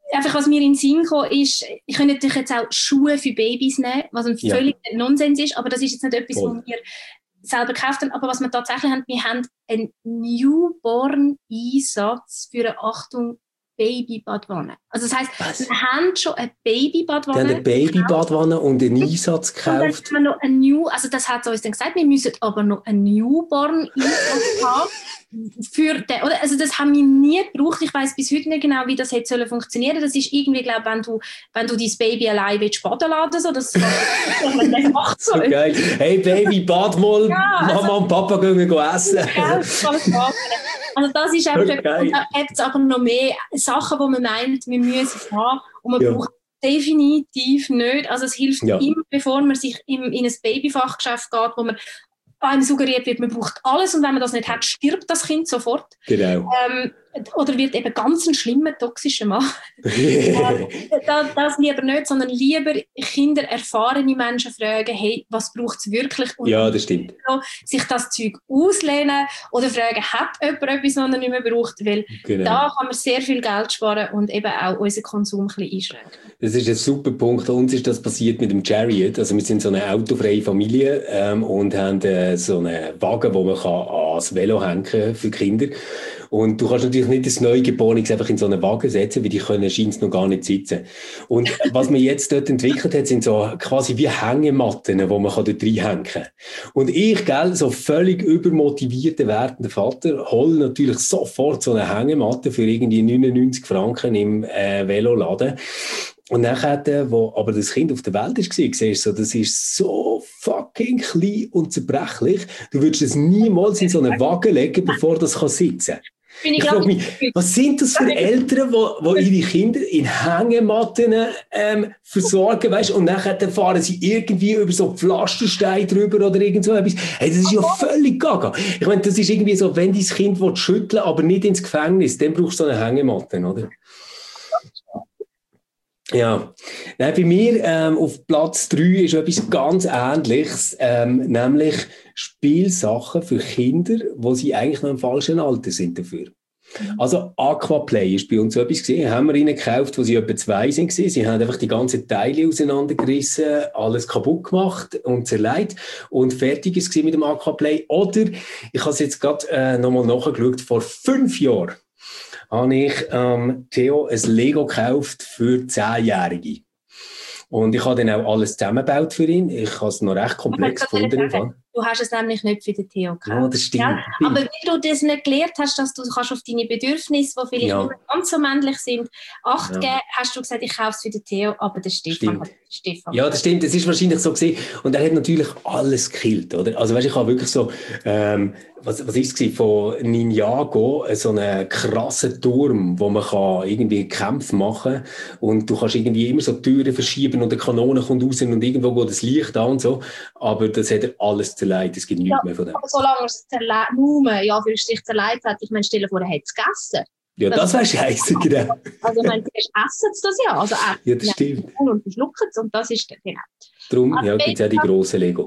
einfach, was mir in den Sinn kam, ist, ich könnte natürlich jetzt auch Schuhe für Babys nehmen, was ein völlig Nonsens ist, aber das ist jetzt nicht etwas, was wir selber gekauft haben, aber was wir tatsächlich haben, wir haben einen Newborn-Einsatz für eine, Achtung, Babybadwanne. Also das heisst, wir haben schon eine Babybadwanne. Wir haben eine Babybadwanne und einen Einsatz gekauft. Und dann haben wir noch also das hat uns dann gesagt, wir müssen aber noch einen Newborn-Einsatz haben. Für den, oder? Also das haben wir nie gebraucht. Ich weiss bis heute nicht genau, wie das hätte funktionieren sollen. Das ist irgendwie, glaube ich, wenn du dein Baby allein baden lassen so, das macht so. Geil. Hey Baby, bad mal, Mama und Papa gehen essen. Also das ist einfach, und da gibt es aber noch mehr Sachen, die man meint, wir müssen haben und man braucht definitiv nicht. Also es hilft immer, bevor man sich in ein Babyfachgeschäft geht, wo man einem suggeriert wird, man braucht alles und wenn man das nicht hat, stirbt das Kind sofort. Genau. Oder wird eben ganz ein schlimmer, toxischer Mann. Das lieber nicht, sondern lieber Kinder, erfahrene Menschen fragen, hey, was braucht es wirklich? Und das stimmt. Sich das Zeug auslehnen oder fragen, hat jemand etwas, was er nicht mehr braucht? Weil da kann man sehr viel Geld sparen und eben auch unseren Konsum ein bisschen einschränken. Das ist ein super Punkt. Uns ist das passiert mit dem Chariot. Also wir sind so eine autofreie Familie und haben so einen Wagen, wo man ans Velo hängen kann für Kinder. Und du kannst natürlich nicht das Neugeborenes einfach in so einen Wagen setzen, weil die können scheint noch gar nicht sitzen. Und was man jetzt dort entwickelt hat, sind so quasi wie Hängematten, wo man dort reinhängen kann. Und ich, so völlig übermotivierter werdender Vater, hole natürlich sofort so eine Hängematte für irgendwie 99 Franken im Veloladen. Und nachher, wo aber das Kind auf der Welt war, siehst du, das ist so fucking klein und zerbrechlich. Du würdest es niemals in so einen Wagen legen, bevor das sitzen kann. Ich frage mich, was sind das für Eltern, die ihre Kinder in Hängematten versorgen, weißt? Und nachher fahren sie irgendwie über so Pflastersteine drüber oder irgend so etwas. Hey, das ist ja völlig gaga. Ich meine, das ist irgendwie so, wenn dein Kind schütteln will, aber nicht ins Gefängnis, dann brauchst du so eine Hängematte, oder? Ja, nein, bei mir auf Platz 3 ist etwas ganz Ähnliches, nämlich Spielsachen für Kinder, wo sie eigentlich noch im falschen Alter sind dafür. Also Aquaplay ist bei uns so etwas gewesen, haben wir ihnen gekauft, wo sie etwa 2 sind gewesen. Sie haben einfach die ganzen Teile auseinandergerissen, alles kaputt gemacht und zerlegt und fertig ist es mit dem Aquaplay. Oder, ich habe es jetzt gerade nochmal nachgeschaut, vor 5 Jahren habe ich Theo ein Lego gekauft für 10-Jährige. Und ich habe dann auch alles zusammengebaut für ihn. Ich habe es noch recht komplex gefunden. Du hast es nämlich nicht für den Theo gekauft. Ja, das stimmt. Ja, aber weil du das nicht gelernt hast, dass du kannst auf deine Bedürfnisse, die vielleicht nicht ganz so männlich sind, Acht geben, hast du gesagt, ich kaufe es für den Theo, aber der Stefan. Ja, das stimmt. Das ist wahrscheinlich so gewesen. Und er hat natürlich alles gekillt, oder? Also weißt, ich habe wirklich so, was ist es von Ninjago, so einen krassen Turm, wo man kann irgendwie Kämpfe machen kann und du kannst irgendwie immer so Türen verschieben und eine Kanone kommt raus und irgendwo geht das Licht an und so. Aber das hat er alles zerlegt. Es gibt nichts mehr von dem. Aber solange er es zerlegt hat, ich meine, stell dir vor, er hat es gegessen. Ja, das wäre scheiße, genau. Also, ich meine, zuerst essen sie das ja. Also, ja, das stimmt. Und verschlucken es und das ist genau. Darum gibt es auch die grossen Lego.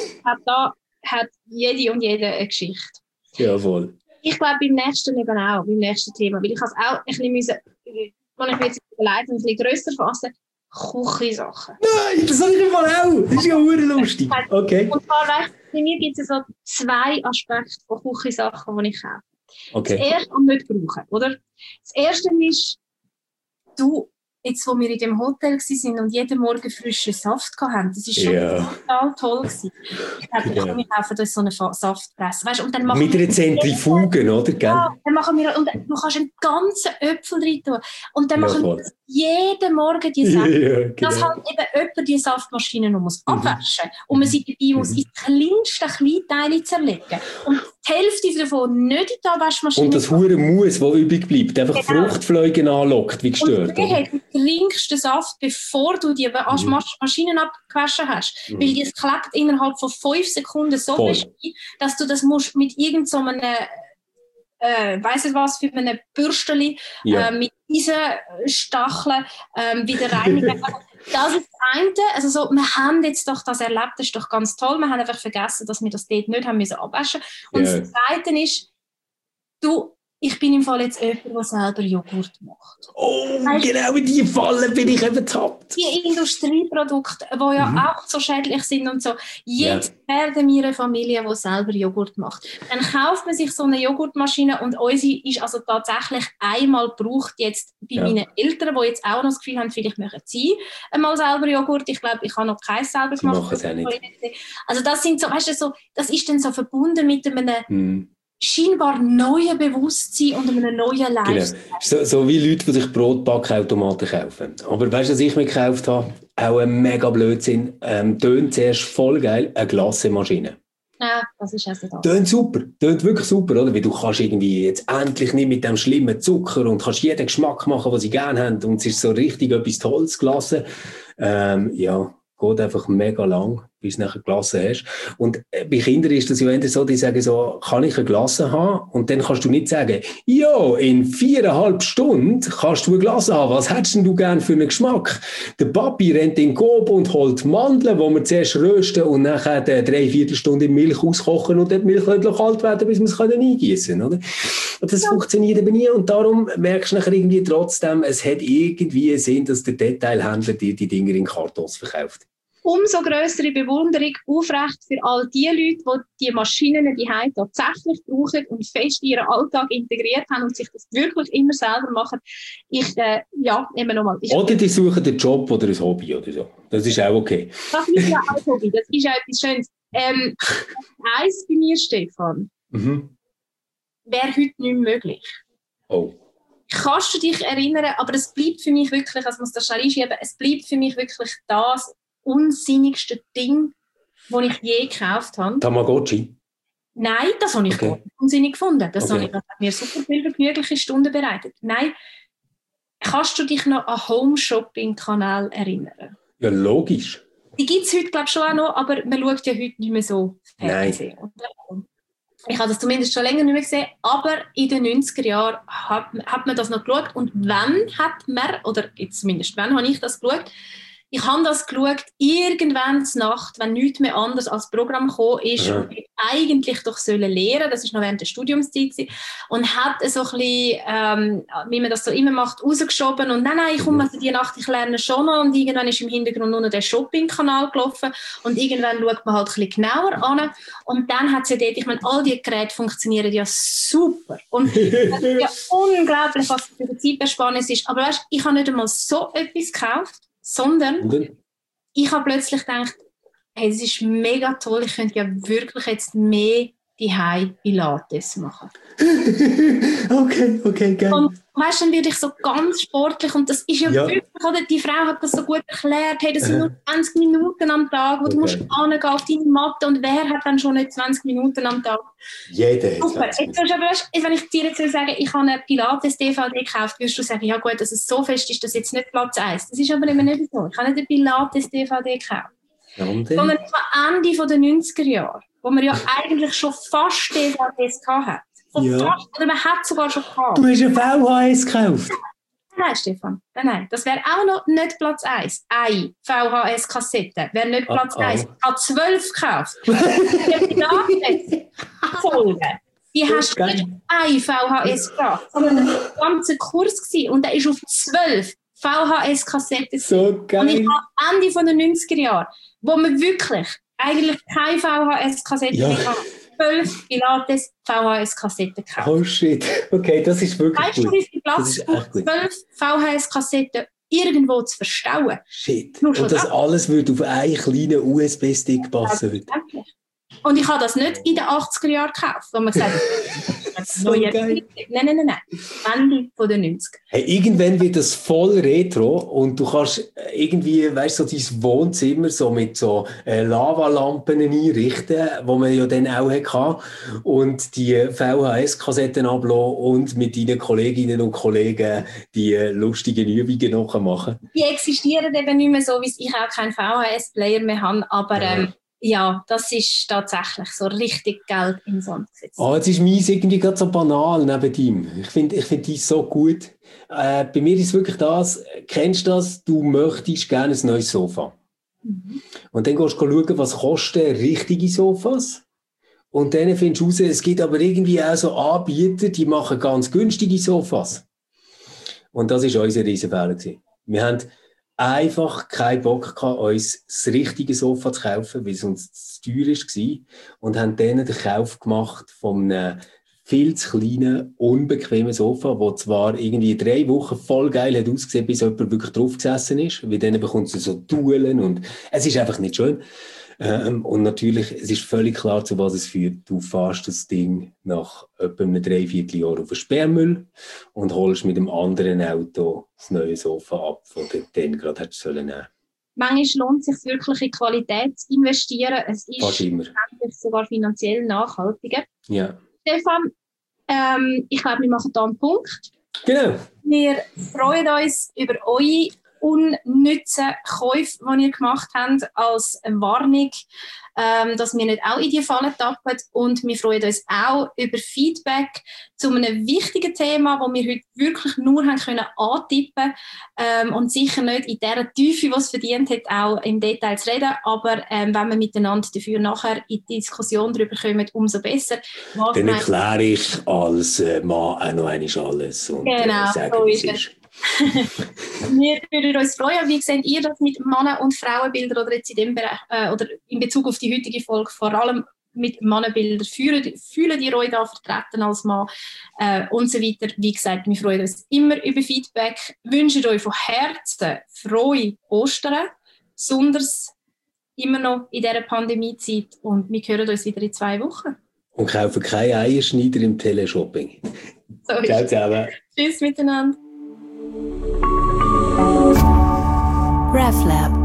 Hat jede und jede eine Geschichte. Ja, voll. Ich glaube, beim nächsten eben auch, beim nächsten Thema, weil ich es auch ein bisschen müssen, wenn ich mir jetzt überlege, ein bisschen grösser fassen, Küchensachen. Nein, das habe ich im Fall auch. Das ist ja lustig. Okay. Und zwar, bei mir gibt es so 2 Aspekte von Küchensachen, die ich kaufe. Okay. Das erste und nicht brauchen, oder? Das erste ist, jetzt wo wir in dem Hotel waren und jeden Morgen frischen Saft hatten, das war schon total toll gewesen. Ich dachte, wir kaufen uns so eine Saftpresse. Weißt, und dann machen mit einer Zentrifuge, oder? Ja, dann machen wir, und du kannst einen ganzen Äpfel rein tun. Und dann machen wir jeden Morgen die Saft. Dass halt eben jemand die Saftmaschine noch abwaschen muss. Und man sich dabei muss in kleinsten Kleinteile zerlegen. Und die Hälfte davon nicht in die Waschmaschine. Und das hure Mus, das übrig bleibt, einfach Fruchtfliegen anlockt, wie gestört. Und du trinkst den Saft, bevor du die Maschinen abgewaschen hast. Weil das klebt innerhalb von 5 Sekunden so fest, dass du das musst mit irgend so einem weiss nicht was, für eine Bürsteli mit diesen Stacheln wieder reinigen. Das ist das eine. Also so, wir haben jetzt doch das erlebt, das ist doch ganz toll. Wir haben einfach vergessen, dass wir das dort nicht haben müssen abwaschen. Und das Zweite ist, ich bin im Fall jetzt jemand, der selber Joghurt macht. Oh, genau in die Falle bin ich eben getappt. Die Industrieprodukte, die ja auch so schädlich sind und so. Jetzt werden wir eine Familie, die selber Joghurt macht. Dann kauft man sich so eine Joghurtmaschine und unsere ist also tatsächlich einmal gebraucht jetzt bei meinen Eltern, die jetzt auch noch das Gefühl haben, vielleicht möchten sie einmal selber Joghurt. Ich glaube, ich habe noch keins selber gemacht. Machen es auch nicht. Also das sind so, weißt du, so, das ist dann so verbunden mit einem scheinbar neuen Bewusstsein und einem neuen Lifestyle. Genau. So wie Leute, die sich Brotbackautomaten kaufen. Aber weißt du, was ich mir gekauft habe? Auch ein mega Blödsinn. Tönt zuerst voll geil, eine Glassemaschine. Ja, das ist also das. Tönt super, tönt wirklich super, oder? Weil du kannst irgendwie jetzt endlich nicht mit dem schlimmen Zucker und kannst jeden Geschmack machen, den sie gerne haben. Und es ist so richtig etwas Tolles gelassen. Ja, geht einfach mega lang, bis du nachher Glasse hast. Und bei Kindern ist das ja eher so, die sagen so, kann ich eine Glasse haben? Und dann kannst du nicht sagen, ja, in 4,5 Stunden kannst du eine Glasse haben. Was hättest denn du gern für einen Geschmack? Der Papi rennt in den Coop und holt Mandeln, die wir zuerst rösten und nachher 3/4 Stunde in Milch auskochen und dann die Milch kalt werden, bis wir es eingießen können, oder? Und das funktioniert eben nie. Und darum merkst du nachher irgendwie trotzdem, es hat irgendwie Sinn, dass der Detailhändler dir die Dinger in Kartons verkauft. Umso grössere Bewunderung aufrecht für all die Leute, die die Maschinen die Hause tatsächlich brauchen und fest in ihren Alltag integriert haben und sich das wirklich immer selber machen. Immer nochmal. Oder die suchen einen Job oder ein Hobby oder so. Das ist auch okay. Das ist ja auch Hobby. Das ist ja etwas Schönes. Eins bei mir, Stefan, wäre heute nicht mehr möglich. Oh. Kannst du dich erinnern, aber es bleibt für mich wirklich, also muss das schnell einschieben, es bleibt für mich wirklich das unsinnigste Ding, das ich je gekauft habe. Tamagotchi? Nein, das habe ich gar nicht unsinnig gefunden. Das hat mir super viele vergnügliche Stunden bereitet. Nein, kannst du dich noch an Home-Shopping-Kanal erinnern? Ja, logisch. Die gibt es heute, glaube ich, schon auch noch, aber man schaut ja heute nicht mehr so Fernsehen. Ich habe das zumindest schon länger nicht mehr gesehen, aber in den 90er Jahren hat man das noch geschaut. Und wann hat man, oder jetzt zumindest wann habe ich das geschaut, ich habe das geschaut, irgendwann zur Nacht, wenn nichts mehr anders als Programm gekommen ist und ich eigentlich doch lernen, das war noch während der Studiumszeit, und hat so ein bisschen, wie man das so immer macht, rausgeschoben und nein, ich komme also die Nacht, ich lerne schon noch, und irgendwann ist im Hintergrund nur noch der Shopping-Kanal gelaufen und irgendwann schaut man halt ein bisschen genauer an und dann hat sie dort, ich meine, all die Geräte funktionieren ja super und das ist ja unglaublich, was für die Zeitersparnis ist, aber weißt, ich habe nicht einmal so etwas gekauft, sondern ich habe plötzlich gedacht, hey, das ist mega toll, ich könnte ja wirklich jetzt mehr daheim Pilates machen. Okay, geil. Und weißt du, dann werde ich so ganz sportlich und das ist ja wirklich, oder die Frau hat das so gut erklärt, hey, das sind nur 20 Minuten am Tag, wo du musst angehen auf deine Matte und wer hat dann schon nicht 20 Minuten am Tag? Jeder hat super. Jetzt, aber weißt, wenn ich dir jetzt sagen, ich habe eine Pilates-DVD gekauft, wirst du sagen, ja gut, dass es so fest ist, dass jetzt nicht Platz 1. Das ist aber immer nicht so. Ich habe nicht eine Pilates-DVD gekauft. Sondern ich habe Ende der 90er Jahre, wo man ja eigentlich schon fast DVDs hatte. Fast, oder man hat sogar schon gehabt. Du hast eine VHS gekauft? Nein, Stefan. Nein. Das wäre auch noch nicht Platz 1. Eine VHS-Kassette wäre nicht Platz 1. Ich habe 12 gekauft. Die Folge. Die hast du nicht eine VHS gekauft, sondern ein ganzer Kurs gewesen. Und der ist auf 12 VHS-Kassetten. So geil. Und ich habe Ende der 90er Jahre, wo man wirklich eigentlich keine VHS-Kassetten mehr hat. 12 Pilates VHS-Kassetten gekauft. Oh shit, okay, das ist wirklich weißt du, wie viel Platz 12 VHS-Kassetten irgendwo zu verstauen? Shit, und das alles würde auf einen kleinen USB-Stick passen. Und ich habe das nicht in den 80er Jahren gekauft, wo man gesagt hat, so nein. Ende der 90er. Hey, irgendwann wird das voll retro und du kannst irgendwie, weißt du, so dein Wohnzimmer so mit so Lavalampen einrichten, wo man ja dann auch hatte, und die VHS-Kassetten ablassen und mit deinen Kolleginnen und Kollegen die lustigen Übungen noch machen. Die existieren eben nicht mehr so, wie ich auch keinen VHS-Player mehr habe, aber ja, das ist tatsächlich so richtig Geld in den Sand gesetzt. Jetzt ist meins irgendwie gerade so banal neben ihm. Ich finde dies so gut. Bei mir ist wirklich das, kennst du das, du möchtest gerne ein neues Sofa. Und dann gehst du schauen, was kosten richtige Sofas. Und dann findest du raus, es gibt aber irgendwie auch so Anbieter, die machen ganz günstige Sofas. Und das war unser Riesenfehler. Wir haben einfach keinen Bock gehabt, uns das richtige Sofa zu kaufen, weil es uns zu teuer war. Und haben dann den Kauf gemacht von einem viel zu kleinen, unbequemen Sofa, das zwar irgendwie 3 Wochen voll geil hat ausgesehen, bis jemand wirklich drauf gesessen ist. Weil dann bekommst du so Tulen und es ist einfach nicht schön. Und natürlich, es ist völlig klar, zu was es führt. Du fährst das Ding nach etwa einem 3/4 Jahr auf den Sperrmüll und holst mit dem anderen Auto das neue Sofa ab, das du dann gerade hättest nehmen sollen. Manchmal lohnt es sich wirklich in Qualität zu investieren. Es ist Fast immer. Sogar finanziell nachhaltiger. Ja. Stefan, ich glaube, wir machen hier einen Punkt. Genau. Wir freuen uns über eure unnützen Käufe, die ihr gemacht habt, als Warnung, dass wir nicht auch in die Falle tappen. Und wir freuen uns auch über Feedback zu einem wichtigen Thema, das wir heute wirklich nur haben können antippen und sicher nicht in der Tiefe, die es verdient hat, auch im Detail zu reden. Aber wenn wir miteinander dafür nachher in die Diskussion darüber kommen, umso besser. Dann erkläre ich als Mann auch noch einmal alles und sage, so wie ist es es. Wir würden uns freuen. Wie seht ihr das mit Männer- und Frauenbildern oder jetzt in dem Bereich, oder in Bezug auf die heutige Folge, vor allem mit Mannenbildern? Fühlen ihr euch da vertreten als Mann und so weiter? Wie gesagt, wir freuen uns immer über Feedback. Wünschen euch von Herzen frohe Ostern, besonders immer noch in dieser Pandemiezeit. Und wir hören uns wieder in 2 Wochen. Und kaufen keine Eierschneider im Teleshopping. So Ciao zusammen. Tschüss miteinander. RefLab